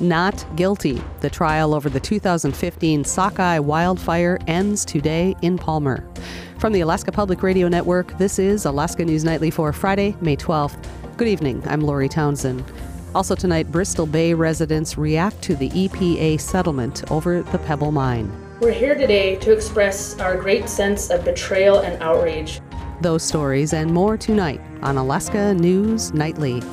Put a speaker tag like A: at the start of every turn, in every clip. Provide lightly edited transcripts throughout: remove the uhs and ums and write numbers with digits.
A: Not guilty. The trial over the 2015 Sockeye wildfire ends today in Palmer. From the Alaska Public Radio Network, this is Alaska News Nightly for Friday, May 12th. Good evening, I'm Lori Townsend. Also tonight, Bristol Bay residents react to the EPA settlement over the Pebble Mine.
B: We're here today to express our great sense of betrayal and outrage.
A: Those stories and more tonight on Alaska News Nightly.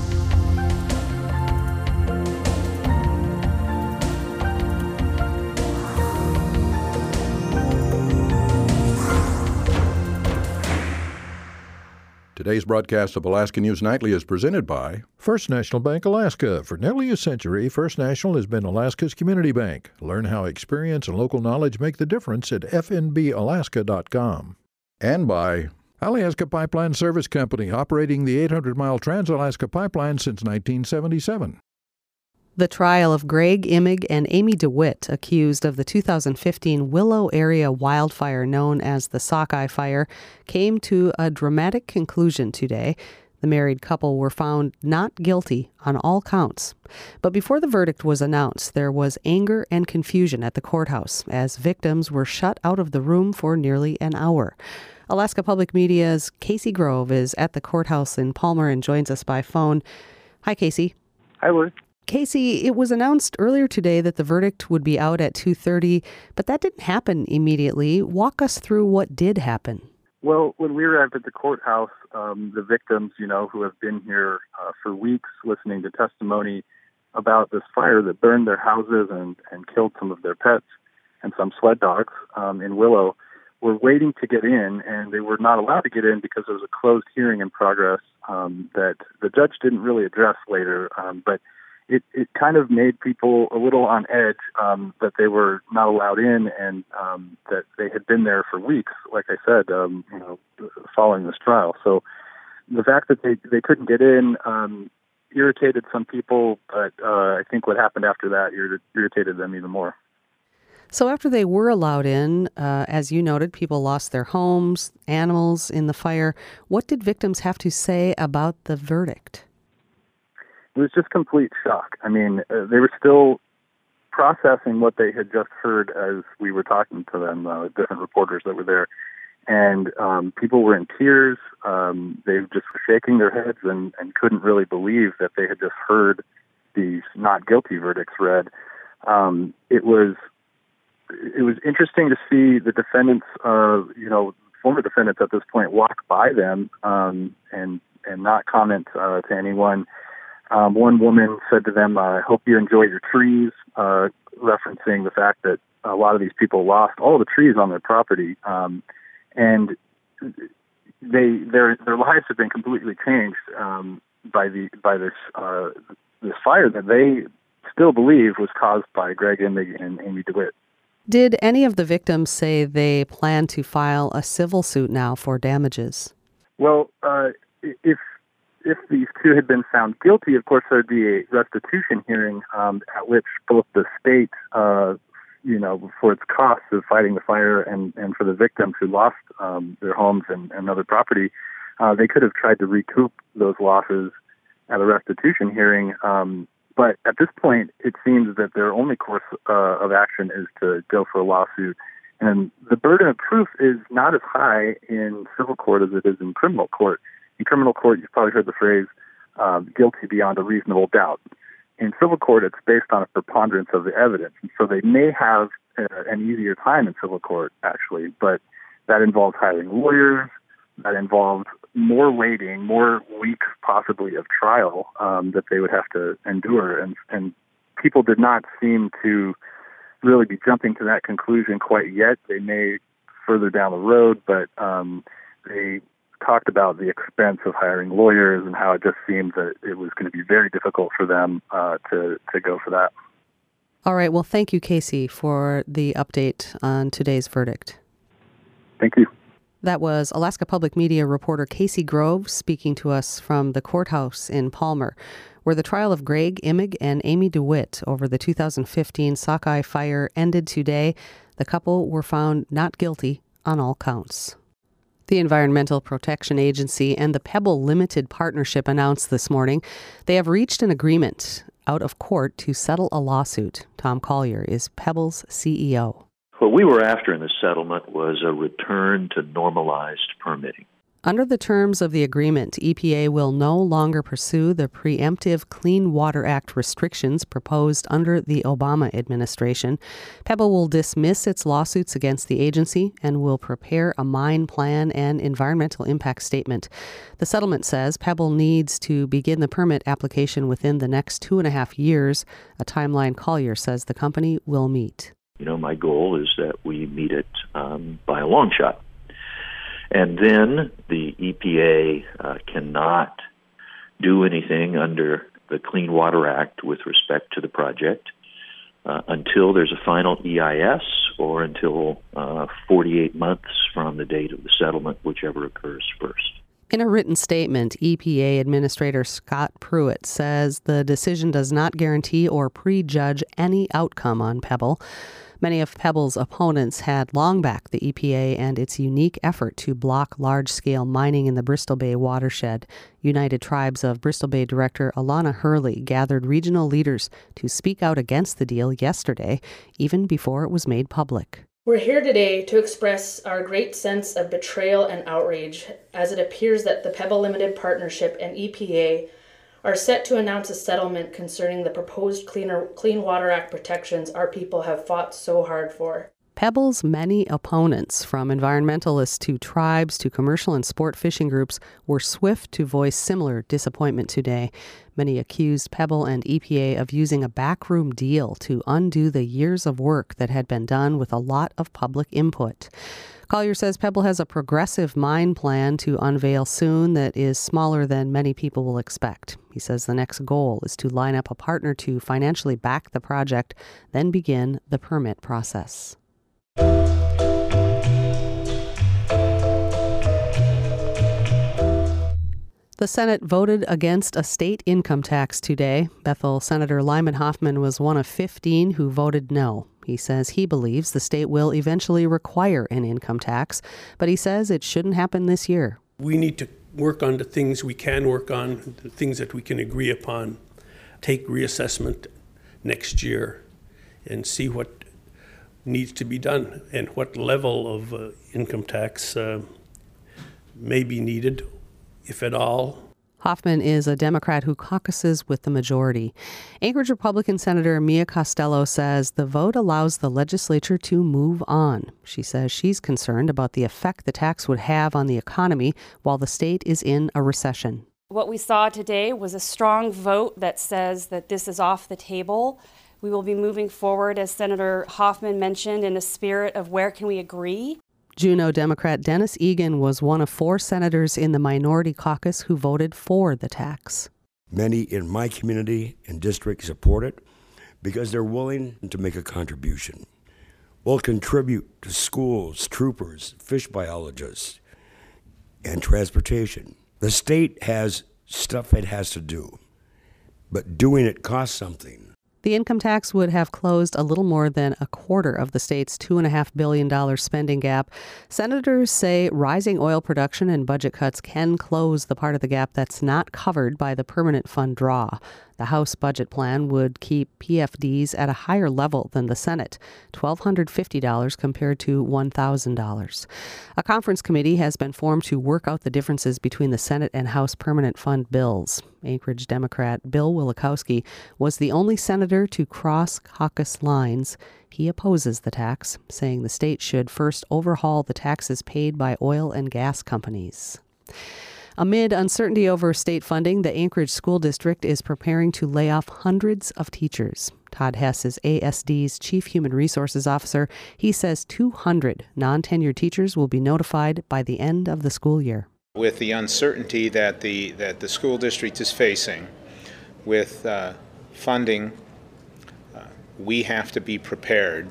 C: Today's broadcast of Alaska News Nightly is presented by
D: First National Bank Alaska. For nearly a century, First National has been Alaska's community bank. Learn how experience and local knowledge make the difference at fnbalaska.com.
C: And by
D: Alaska Pipeline Service Company, operating the 800-mile Trans-Alaska Pipeline since 1977.
A: The trial of Greg Immig and Amy DeWitt, accused of the 2015 Willow area wildfire known as the Sockeye Fire, came to a dramatic conclusion today. The married couple were found not guilty on all counts. But before the verdict was announced, there was anger and confusion at the courthouse as victims were shut out of the room for nearly an hour. Alaska Public Media's Casey Grove is at the courthouse in Palmer and joins us by phone. Hi, Casey.
E: Hi, Lori.
A: Casey, it was announced earlier today that the verdict would be out at 2:30, but that didn't happen immediately. Walk us through what did happen.
E: Well, when we arrived at the courthouse, the victims, who have been here for weeks listening to testimony about this fire that burned their houses and killed some of their pets and some sled dogs in Willow, were waiting to get in, and they were not allowed to get in because there was a closed hearing in progress that the judge didn't really address later, but it kind of made people a little on edge that they were not allowed in and that they had been there for weeks, like I said, following this trial. So the fact that they couldn't get in irritated some people, but I think what happened after that irritated them even more.
A: So after they were allowed in, as you noted, people lost their homes, animals in the fire. What did victims have to say about the verdict?
E: It was just complete shock. I mean, they were still processing what they had just heard as we were talking to them, different reporters that were there. And people were in tears. They just were shaking their heads and couldn't really believe that they had just heard these not guilty verdicts read. It was interesting to see the defendants, former defendants at this point, walk by them and not comment to anyone. One woman said to them, I hope you enjoy your trees, referencing the fact that a lot of these people lost all the trees on their property. And their lives have been completely changed by this fire that they still believe was caused by Greg Immig and Amy DeWitt.
A: Did any of the victims say they plan to file a civil suit now for damages?
E: Well, if these two had been found guilty, of course, there would be a restitution hearing at which both the state, for its costs of fighting the fire and for the victims who lost their homes and other property, they could have tried to recoup those losses at a restitution hearing. But at this point, it seems that their only course of action is to go for a lawsuit. And the burden of proof is not as high in civil court as it is in criminal court. In criminal court, you've probably heard the phrase, guilty beyond a reasonable doubt. In civil court, it's based on a preponderance of the evidence. And so they may have an easier time in civil court, actually, but that involves hiring lawyers, that involves more waiting, more weeks possibly of trial that they would have to endure. And people did not seem to really be jumping to that conclusion quite yet. They may further down the road, but they talked about the expense of hiring lawyers and how it just seemed that it was going to be very difficult for them to go for that.
A: All right. Well, thank you, Casey, for the update on today's verdict.
E: Thank you.
A: That was Alaska Public Media reporter Casey Grove speaking to us from the courthouse in Palmer, where the trial of Greg Immig and Amy DeWitt over the 2015 Sockeye fire ended today. The couple were found not guilty on all counts. The Environmental Protection Agency and the Pebble Limited Partnership announced this morning they have reached an agreement out of court to settle a lawsuit. Tom Collier is Pebble's CEO.
F: What we were after in the settlement was a return to normalized permitting.
A: Under the terms of the agreement, EPA will no longer pursue the preemptive Clean Water Act restrictions proposed under the Obama administration. Pebble will dismiss its lawsuits against the agency and will prepare a mine plan and environmental impact statement. The settlement says Pebble needs to begin the permit application within the next 2.5 years, a timeline Collier says the company will meet.
F: My goal is that we meet it by a long shot. And then the EPA cannot do anything under the Clean Water Act with respect to the project until there's a final EIS or until 48 months from the date of the settlement, whichever occurs first.
A: In a written statement, EPA Administrator Scott Pruitt says the decision does not guarantee or prejudge any outcome on Pebble. Many of Pebble's opponents had long backed the EPA and its unique effort to block large-scale mining in the Bristol Bay watershed. United Tribes of Bristol Bay Director Alana Hurley gathered regional leaders to speak out against the deal yesterday, even before it was made public.
B: We're here today to express our great sense of betrayal and outrage as it appears that the Pebble Limited Partnership and EPA are set to announce a settlement concerning the proposed Clean Water Act protections our people have fought so hard for.
A: Pebble's many opponents, from environmentalists to tribes to commercial and sport fishing groups, were swift to voice similar disappointment today. Many accused Pebble and EPA of using a backroom deal to undo the years of work that had been done with a lot of public input. Collier says Pebble has a progressive mine plan to unveil soon that is smaller than many people will expect. He says the next goal is to line up a partner to financially back the project, then begin the permit process. The Senate voted against a state income tax today. Bethel Senator Lyman Hoffman was one of 15 who voted no. He says he believes the state will eventually require an income tax, but he says it shouldn't happen this year.
G: We need to work on the things we can work on, the things that we can agree upon, take reassessment next year and see what needs to be done and what level of income tax may be needed, if at all.
A: Hoffman is a Democrat who caucuses with the majority. Anchorage Republican Senator Mia Costello says the vote allows the legislature to move on. She says she's concerned about the effect the tax would have on the economy while the state is in a recession.
H: What we saw today was a strong vote that says that this is off the table. We will be moving forward, as Senator Hoffman mentioned, in a spirit of where can we agree.
A: Juneau Democrat Dennis Egan was one of 4 senators in the minority caucus who voted for the tax.
I: Many in my community and district support it because they're willing to make a contribution. We'll contribute to schools, troopers, fish biologists, and transportation. The state has stuff it has to do, but doing it costs something.
A: The income tax would have closed a little more than a quarter of the state's $2.5 billion spending gap. Senators say rising oil production and budget cuts can close the part of the gap that's not covered by the permanent fund draw. The House budget plan would keep PFDs at a higher level than the Senate, $1,250 compared to $1,000. A conference committee has been formed to work out the differences between the Senate and House permanent fund bills. Anchorage Democrat Bill Wielechowski was the only senator to cross caucus lines. He opposes the tax, saying the state should first overhaul the taxes paid by oil and gas companies. Amid uncertainty over state funding, the Anchorage School District is preparing to lay off hundreds of teachers. Todd Hess is ASD's Chief Human Resources Officer. He says 200 non-tenured teachers will be notified by the end of the school year.
J: With the uncertainty that the school district is facing with funding, we have to be prepared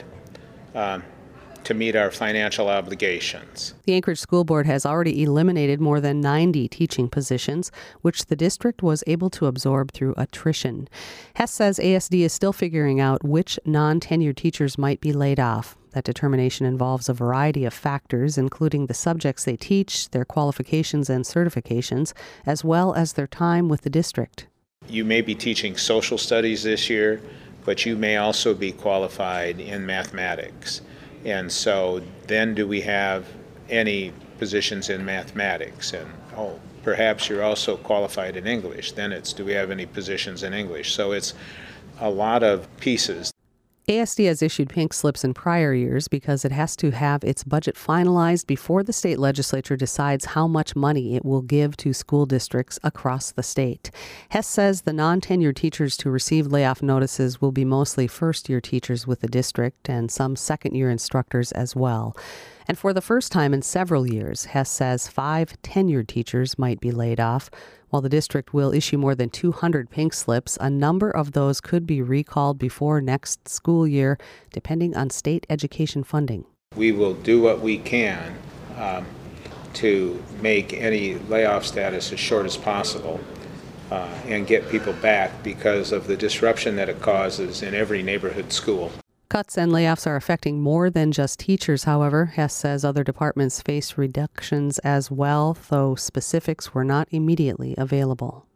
J: to meet our financial obligations.
A: The Anchorage School Board has already eliminated more than 90 teaching positions, which the district was able to absorb through attrition. Hess says ASD is still figuring out which non-tenured teachers might be laid off. That determination involves a variety of factors, including the subjects they teach, their qualifications and certifications, as well as their time with the district.
J: You may be teaching social studies this year, but you may also be qualified in mathematics. And so then do we have any positions in mathematics? And perhaps you're also qualified in English. Then it's, do we have any positions in English? So it's a lot of pieces.
A: ASD has issued pink slips in prior years because it has to have its budget finalized before the state legislature decides how much money it will give to school districts across the state. Hess says the non-tenured teachers to receive layoff notices will be mostly first-year teachers with the district and some second-year instructors as well. And for the first time in several years, Hess says 5 tenured teachers might be laid off. While the district will issue more than 200 pink slips, a number of those could be recalled before next school year, depending on state education funding.
J: We will do what we can to make any layoff status as short as possible and get people back because of the disruption that it causes in every neighborhood school.
A: Cuts and layoffs are affecting more than just teachers, however. Hess says other departments face reductions as well, though specifics were not immediately available.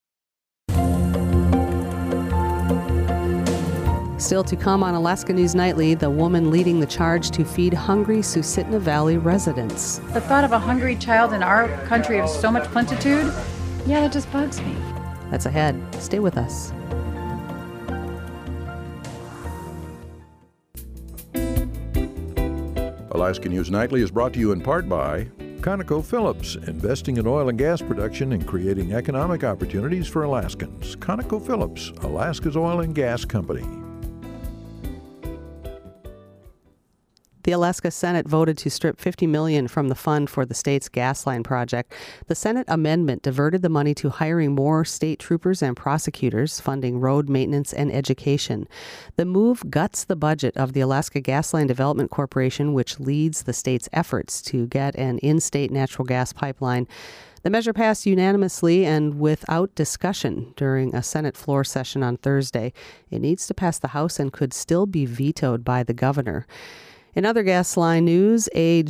A: Still to come on Alaska News Nightly, the woman leading the charge to feed hungry Susitna Valley residents.
K: The thought of a hungry child in our country of so much plenitude, that just bugs me.
A: That's ahead. Stay with us.
C: Alaska News Nightly is brought to you in part by
D: ConocoPhillips, investing in oil and gas production and creating economic opportunities for Alaskans. ConocoPhillips, Alaska's oil and gas company.
A: The Alaska Senate voted to strip $50 million from the fund for the state's gas line project. The Senate amendment diverted the money to hiring more state troopers and prosecutors, funding road maintenance and education. The move guts the budget of the Alaska Gas Line Development Corporation, which leads the state's efforts to get an in-state natural gas pipeline. The measure passed unanimously and without discussion during a Senate floor session on Thursday. It needs to pass the House and could still be vetoed by the governor. In other gas line news,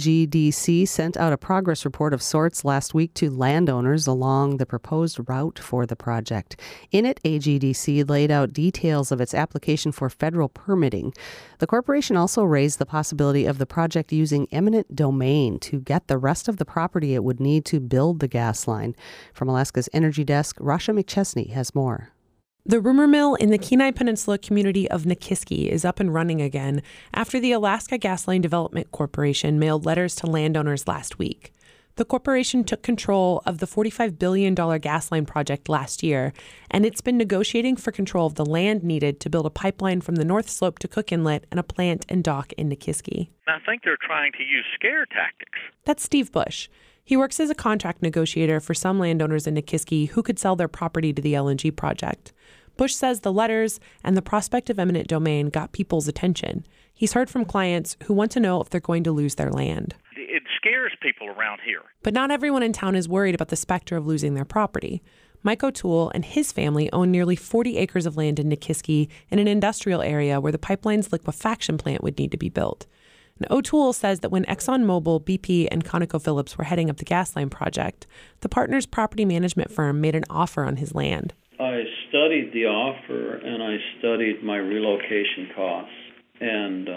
A: AGDC sent out a progress report of sorts last week to landowners along the proposed route for the project. In it, AGDC laid out details of its application for federal permitting. The corporation also raised the possibility of the project using eminent domain to get the rest of the property it would need to build the gas line. From Alaska's Energy Desk, Rasha McChesney has more.
L: The rumor mill in the Kenai Peninsula community of Nikiski is up and running again after the Alaska Gas Line Development Corporation mailed letters to landowners last week. The corporation took control of the $45 billion gas line project last year, and it's been negotiating for control of the land needed to build a pipeline from the North Slope to Cook Inlet and a plant and dock in Nikiski.
M: I think they're trying to use scare tactics.
L: That's Steve Bush. He works as a contract negotiator for some landowners in Nikiski who could sell their property to the LNG project. Bush says the letters and the prospect of eminent domain got people's attention. He's heard from clients who want to know if they're going to lose their land.
M: It scares people around here.
L: But not everyone in town is worried about the specter of losing their property. Mike O'Toole and his family own nearly 40 acres of land in Nikiski in an industrial area where the pipeline's liquefaction plant would need to be built. And O'Toole says that when ExxonMobil, BP, and ConocoPhillips were heading up the gas line project, the partner's property management firm made an offer on his land.
N: I studied the offer and I studied my relocation costs, and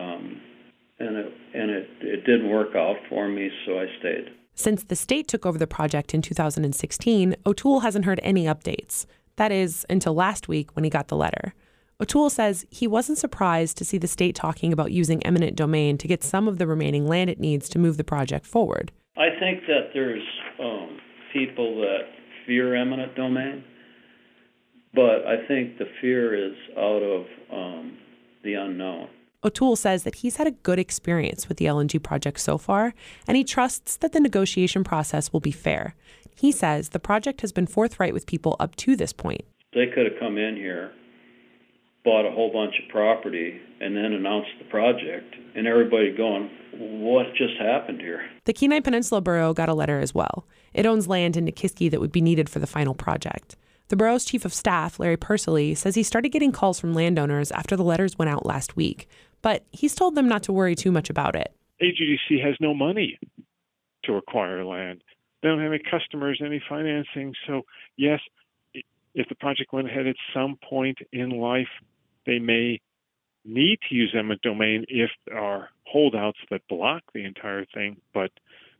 N: it didn't work out for me, so I stayed.
L: Since the state took over the project in 2016, O'Toole hasn't heard any updates. That is, until last week when he got the letter. O'Toole says he wasn't surprised to see the state talking about using eminent domain to get some of the remaining land it needs to move the project forward.
N: I think that there's people that fear eminent domain, but I think the fear is out of the unknown.
L: O'Toole says that he's had a good experience with the LNG project so far, and he trusts that the negotiation process will be fair. He says the project has been forthright with people up to this point.
N: They could have come in here, bought a whole bunch of property, and then announced the project, and everybody going, what just happened here?
L: The Kenai Peninsula Borough got a letter as well. It owns land in Nikiski that would be needed for the final project. The borough's chief of staff, Larry Pursley, says he started getting calls from landowners after the letters went out last week, but he's told them not to worry too much about it.
O: AGDC has no money to acquire land. They don't have any customers, any financing. So, yes, if the project went ahead at some point in life, they may need to use eminent domain if there are holdouts that block the entire thing. But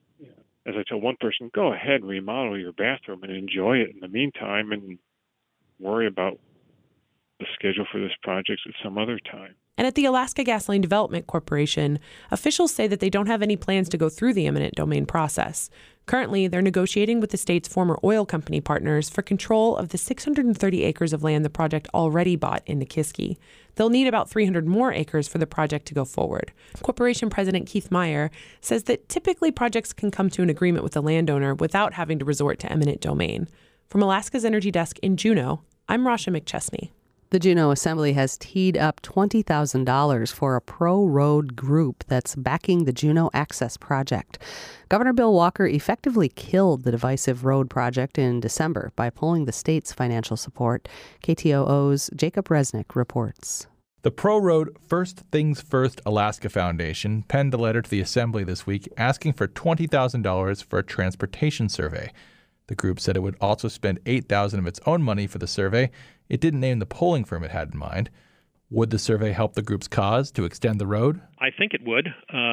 O: as I told one person, go ahead and remodel your bathroom and enjoy it in the meantime and worry about the schedule for this project at some other time.
L: And at the Alaska Gasline Development Corporation, officials say that they don't have any plans to go through the eminent domain process. Currently, they're negotiating with the state's former oil company partners for control of the 630 acres of land the project already bought in Nikiski. They'll need about 300 more acres for the project to go forward. Corporation President Keith Meyer says that typically projects can come to an agreement with the landowner without having to resort to eminent domain. From Alaska's Energy Desk in Juneau, I'm Rasha McChesney.
A: The Juneau Assembly has teed up $20,000 for a pro-road group that's backing the Juneau Access Project. Governor Bill Walker effectively killed the divisive road project in December by pulling the state's financial support. KTOO's Jacob Resnick reports.
P: The pro-road First Things First Alaska Foundation penned a letter to the Assembly this week asking for $20,000 for a transportation survey. The group said it would also spend $8,000 of its own money for the survey. It didn't name the polling firm it had in mind. Would the survey help the group's cause to extend the road?
Q: I think it would,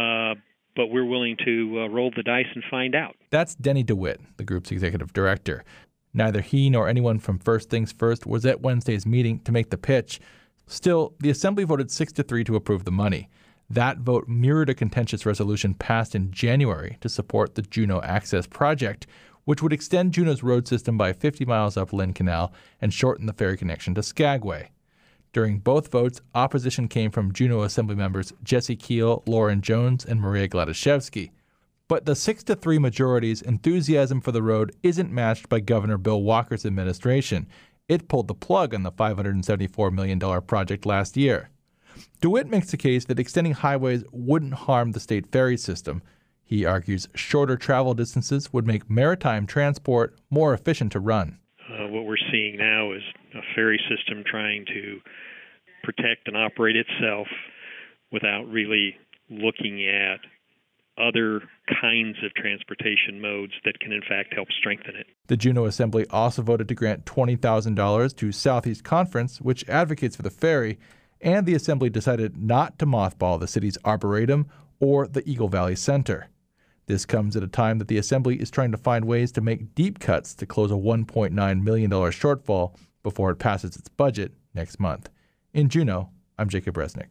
Q: but we're willing to roll the dice and find out.
P: That's Denny DeWitt, the group's executive director. Neither he nor anyone from First Things First was at Wednesday's meeting to make the pitch. Still, the Assembly voted 6-3 to approve the money. That vote mirrored a contentious resolution passed in January to support the Juneau Access Project, which would extend Juneau's road system by 50 miles up Lynn Canal and shorten the ferry connection to Skagway. During both votes, opposition came from Juneau Assembly members Jesse Keel, Lauren Jones, and Maria Gladaszewski. But the 6-3 majority's enthusiasm for the road isn't matched by Governor Bill Walker's administration. It pulled the plug on the $574 million project last year. DeWitt makes the case that extending highways wouldn't harm the state ferry system. He argues shorter travel distances would make maritime transport more efficient to run.
Q: What we're seeing now is a ferry system trying to protect and operate itself without really looking at other kinds of transportation modes that can in fact help strengthen it.
P: The Juneau Assembly also voted to grant $20,000 to Southeast Conference, which advocates for the ferry, and the Assembly decided not to mothball the city's Arboretum or the Eagle Valley Center. This comes at a time that the Assembly is trying to find ways to make deep cuts to close a $1.9 million shortfall before it passes its budget next month. In Juneau, I'm Jacob Resnick.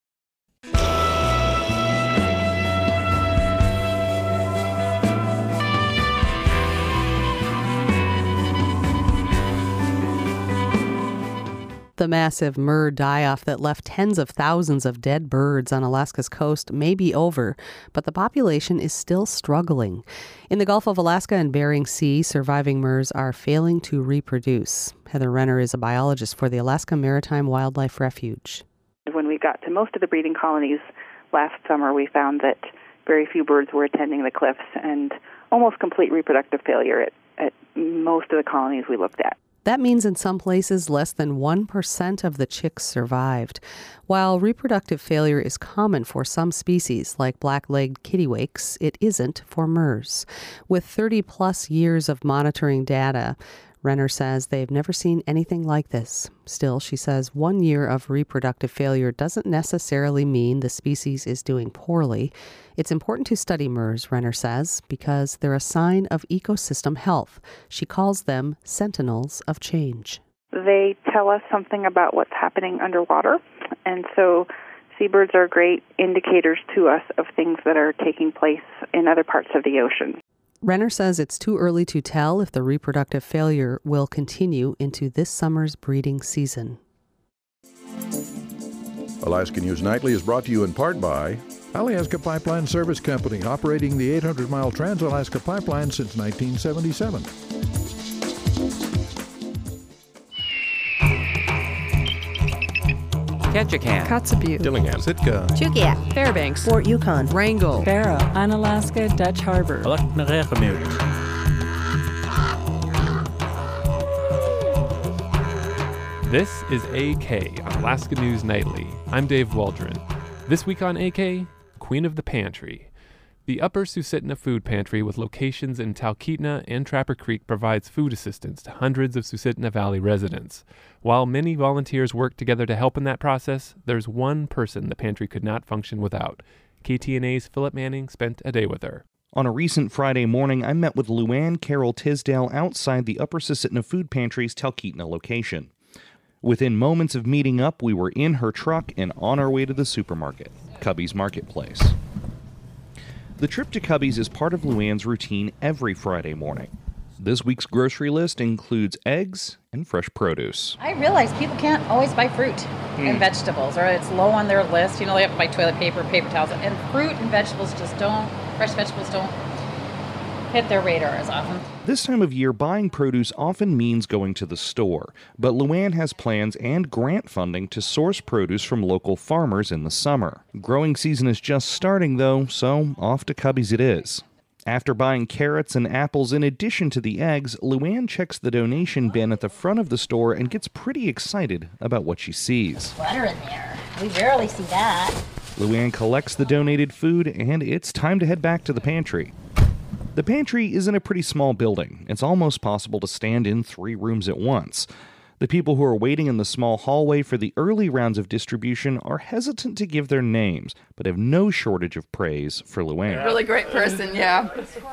A: The massive Murr die-off that left tens of thousands of dead birds on Alaska's coast may be over, but the population is still struggling. In the Gulf of Alaska and Bering Sea, surviving Murrs are failing to reproduce. Heather Renner is a biologist for the Alaska Maritime Wildlife Refuge.
R: When we got to most of the breeding colonies last summer, we found that very few birds were attending the cliffs and almost complete reproductive failure at most of the colonies we looked at.
A: That means in some places less than 1% of the chicks survived. While reproductive failure is common for some species, like black-legged kittiwakes, it isn't for Murrs. With 30-plus years of monitoring data, Renner says they've never seen anything like this. Still, she says 1 year of reproductive failure doesn't necessarily mean the species is doing poorly. It's important to study Murrs, Renner says, because they're a sign of ecosystem health. She calls them sentinels of change.
R: They tell us something about what's happening underwater, and so seabirds are great indicators to us of things that are taking place in other parts of the ocean.
A: Renner says it's too early to tell if the reproductive failure will continue into this summer's breeding season.
C: Alaska News Nightly is brought to you in part by
D: Alaska Pipeline Service Company, operating the 800-mile Trans-Alaska Pipeline since 1977.
S: Ketchikan,
T: Kotzebue,
S: Dillingham,
T: Sitka,
S: Chugiak,
T: Fairbanks, Fort Yukon, Wrangell,
S: Barrow,
T: Unalaska, Dutch Harbor.
U: This is AK on Alaska News Nightly. I'm Dave Waldron. This week on AK, Queen of the Pantry. The Upper Susitna Food Pantry, with locations in Talkeetna and Trapper Creek, provides food assistance to hundreds of Susitna Valley residents. While many volunteers work together to help in that process, there's one person the pantry could not function without. KTNA's Philip Manning spent a day with her.
S: On a recent Friday morning, I met with Luann Carol Tisdale outside the Upper Susitna Food Pantry's Talkeetna location. Within moments of meeting up, we were in her truck and on our way to the supermarket, Cubby's Marketplace. The trip to Cubby's is part of Luann's routine every Friday morning. This week's grocery list includes eggs and fresh produce.
K: I realize people can't always buy fruit and vegetables, or it's low on their list. You know, they have to buy toilet paper, paper towels, and fruit and vegetables fresh vegetables don't hit their radar as often.
S: This time of year, buying produce often means going to the store, but Luann has plans and grant funding to source produce from local farmers in the summer. Growing season is just starting, though, so off to Cubby's it is. After buying carrots and apples in addition to the eggs, Luann checks the donation bin at the front of the store and gets pretty excited about what she sees.
V: Butter in there. We rarely see that.
S: Luann collects the donated food, and it's time to head back to the pantry. The pantry is in a pretty small building. It's almost possible to stand in 3 rooms at once. The people who are waiting in the small hallway for the early rounds of distribution are hesitant to give their names, but have no shortage of praise for Luann.
W: Really great person, yeah.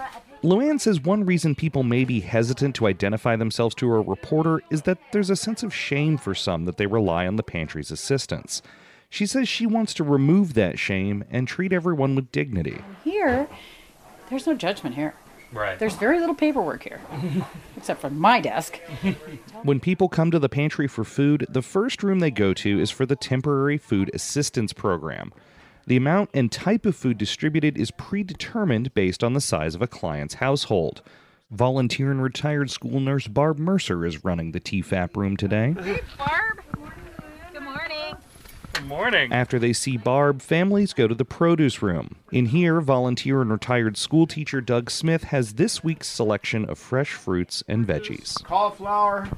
S: Luann says one reason people may be hesitant to identify themselves to a reporter is that there's a sense of shame for some that they rely on the pantry's assistance. She says she wants to remove that shame and treat everyone with dignity.
K: Here, there's no judgment here.
U: Right.
K: There's very little paperwork here, except for my desk.
S: When people come to the pantry for food, the first room they go to is for the Temporary Food Assistance Program. The amount and type of food distributed is predetermined based on the size of a client's household. Volunteer and retired school nurse Barb Mercer is running the TFAP room today.
V: Hey, Barb. Good morning.
U: Good morning.
S: After they see Barb, families go to the produce room. In here, volunteer and retired school teacher Doug Smith has this week's selection of fresh fruits and veggies.
X: Cauliflower,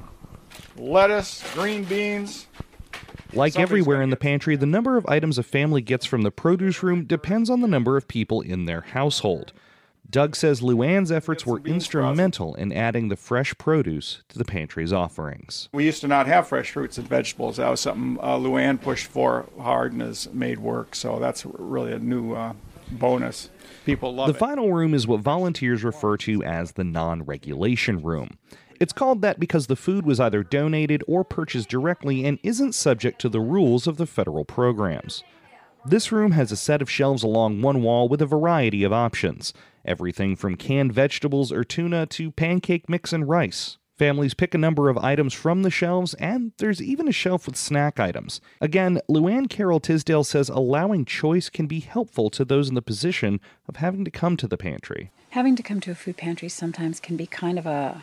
X: lettuce, green beans.
S: Like everywhere in the pantry, the number of items a family gets from the produce room depends on the number of people in their household. Doug says Luann's efforts were instrumental in adding the fresh produce to the pantry's offerings.
X: We used to not have fresh fruits and vegetables. That was something Luann pushed for hard and has made work, so that's really a new bonus. People love it.
S: The final room is what volunteers refer to as the non-regulation room. It's called that because the food was either donated or purchased directly and isn't subject to the rules of the federal programs. This room has a set of shelves along one wall with a variety of options. Everything from canned vegetables or tuna to pancake mix and rice. Families pick a number of items from the shelves, and there's even a shelf with snack items. Again, Luann Carol Tisdale says allowing choice can be helpful to those in the position of having to come to the pantry.
K: Having to come to a food pantry sometimes can be kind of a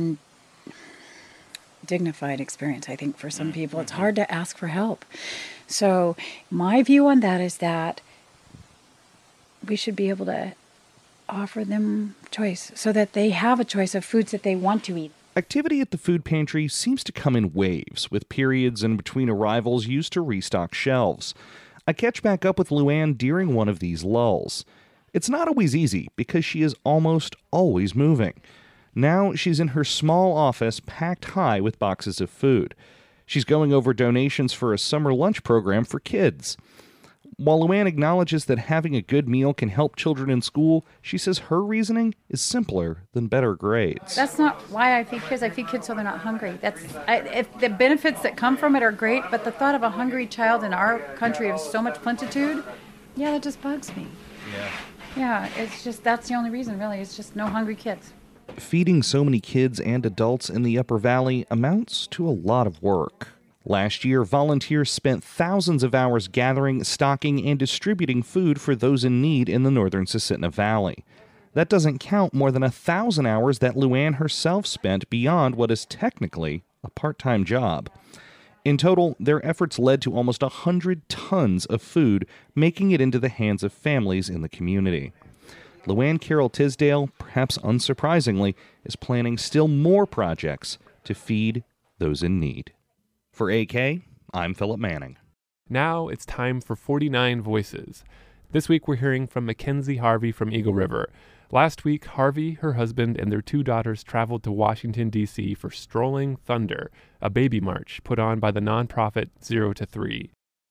K: undignified experience, I think, for some people. It's hard to ask for help. So my view on that is that we should be able to offer them choice so that they have a choice of foods that they want to eat.
S: Activity at the food pantry seems to come in waves, with periods in between arrivals used to restock shelves. I catch back up with Luann during one of these lulls. It's not always easy because she is almost always moving. Now she's in her small office packed high with boxes of food. She's going over donations for a summer lunch program for kids. While Luann acknowledges that having a good meal can help children in school, she says her reasoning is simpler than better grades.
K: That's not why I feed kids. I feed kids so they're not hungry. If the benefits that come from it are great, but the thought of a hungry child in our country of so much plenitude, yeah, that just bugs me. Yeah, it's just, that's the only reason, really. It's just no hungry kids.
S: Feeding so many kids and adults in the Upper Valley amounts to a lot of work. Last year, volunteers spent thousands of hours gathering, stocking, and distributing food for those in need in the northern Susitna Valley. That doesn't count more than 1,000 hours that Luann herself spent beyond what is technically a part-time job. In total, their efforts led to almost 100 tons of food making it into the hands of families in the community. Luann Carol Tisdale, perhaps unsurprisingly, is planning still more projects to feed those in need. For AK, I'm Philip Manning.
U: Now it's time for 49 Voices. This week we're hearing from Mackenzie Harvey from Eagle River. Last week, Harvey, her husband, and their 2 daughters traveled to Washington, D.C. for Strolling Thunder, a baby march put on by the nonprofit 0 to 3.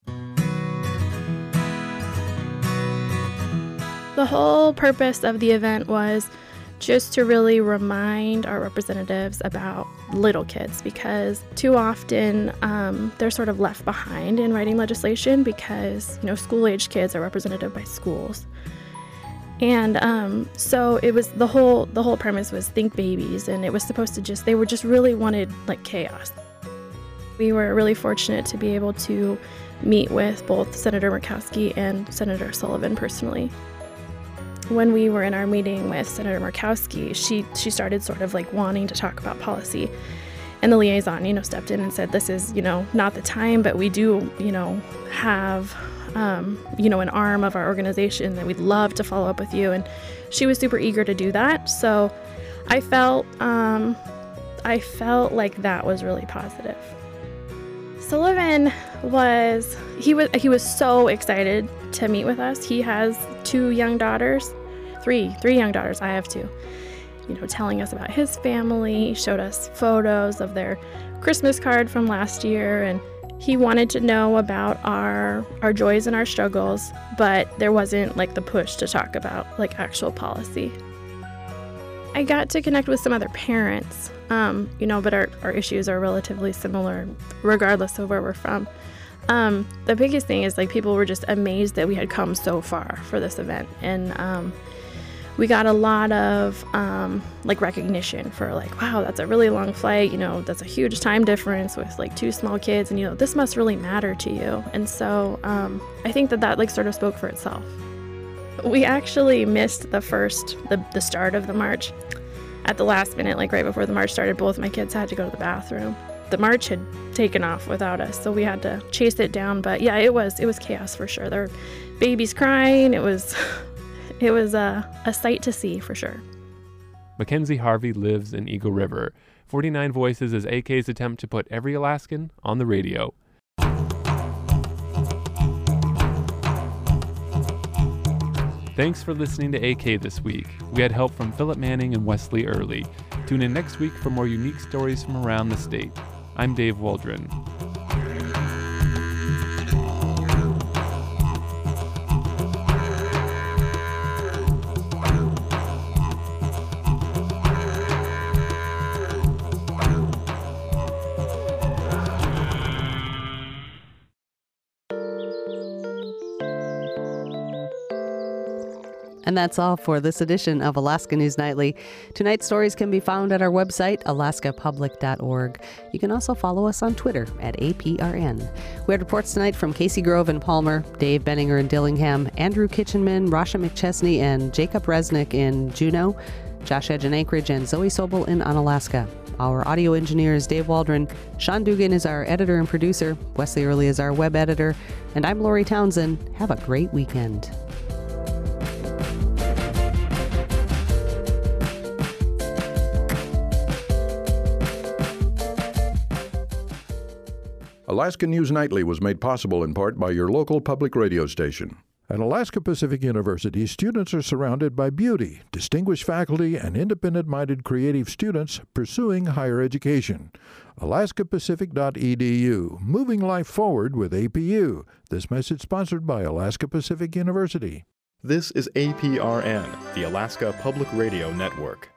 B: The whole purpose of the event was just to really remind our representatives about little kids, because too often they're sort of left behind in writing legislation because, school-age kids are represented by schools. And so it was the whole premise was think babies, and it was supposed to they were just really wanted like chaos. We were really fortunate to be able to meet with both Senator Murkowski and Senator Sullivan personally. When we were in our meeting with Senator Murkowski, she started sort of like wanting to talk about policy. And the liaison, stepped in and said, this is, not the time, but we do, have, an arm of our organization that we'd love to follow up with you. And she was super eager to do that. So I felt like that was really positive. Sullivan was so excited to meet with us. He has 2 young daughters, three young daughters. I have 2. Telling us about his family. He showed us photos of their Christmas card from last year, and he wanted to know about our joys and our struggles, but there wasn't like the push to talk about like actual policy. I got to connect with some other parents, but our issues are relatively similar regardless of where we're from. The biggest thing is like people were just amazed that we had come so far for this event, and we got a lot of recognition for like, wow, that's a really long flight, that's a huge time difference with like 2 small kids, and this must really matter to you. And so I think that like sort of spoke for itself. We actually missed the start of the march. At the last minute, like right before the march started, both my kids had to go to the bathroom. The march had taken off without us, so we had to chase it down. But yeah, it was chaos for sure. There were babies crying. It was a sight to see for sure.
U: Mackenzie Harvey lives in Eagle River. 49 Voices is AK's attempt to put every Alaskan on the radio. Thanks for listening to AK this week. We had help from Philip Manning and Wesley Early. Tune in next week for more unique stories from around the state. I'm Dave Waldron.
A: And that's all for this edition of Alaska News Nightly. Tonight's stories can be found at our website, alaskapublic.org. You can also follow us on Twitter at APRN. We had reports tonight from Casey Grove in Palmer, Dave Benninger in Dillingham, Andrew Kitchenman, Rasha McChesney, and Jacob Resnick in Juneau, Josh Edge in Anchorage, and Zoe Sobel in Unalaska. Our audio engineer is Dave Waldron. Sean Dugan is our editor and producer. Wesley Early is our web editor. And I'm Lori Townsend. Have a great weekend.
C: Alaska News Nightly was made possible in part by your local public radio station.
D: At Alaska Pacific University, students are surrounded by beauty, distinguished faculty, and independent-minded creative students pursuing higher education. AlaskaPacific.edu, moving life forward with APU. This message sponsored by Alaska Pacific University.
E: This is APRN, the Alaska Public Radio Network.